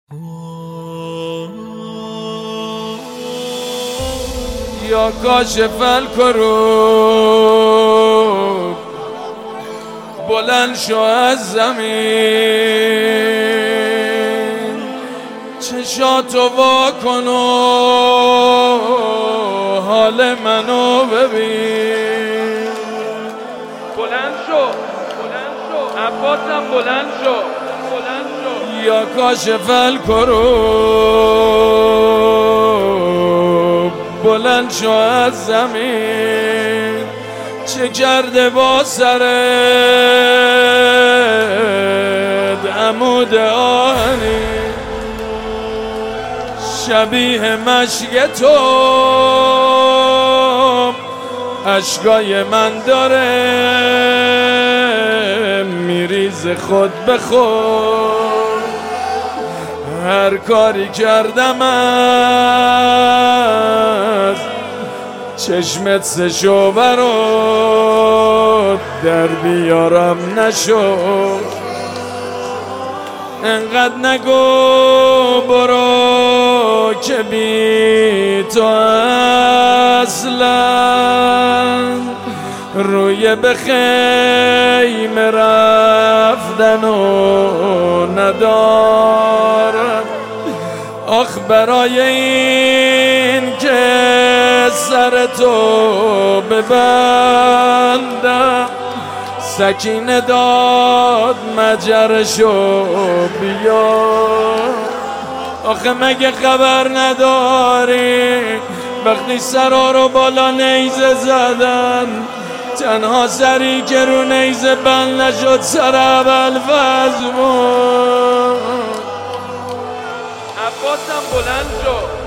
یا کاشف الکروب بلند شو از زمین، چشاتو وا کن و حال منو ببین. بلند شو عباسم، بلند شو. یا کاشف الکروب بلند شو از زمین، چه کرده با سرت عمود آهنی؟ شبیه مشک تو اشکای من داره میریز خود به خود. هر کاری کردم از چشمت سشو برات در بیارم نشد. انقدر نگو برو که بی تو اصلا روی به خیمه رفتن و ندارم. آخ برای این که سر تو ببندم، سکینه داد مجرشو بیا. آخه مگه خبر نداری وقتی سرا رو بالا نیزه زدن، تنها سری که رو نیزه بند نشد سر ابوالفضل بود. عباسم بلند شو.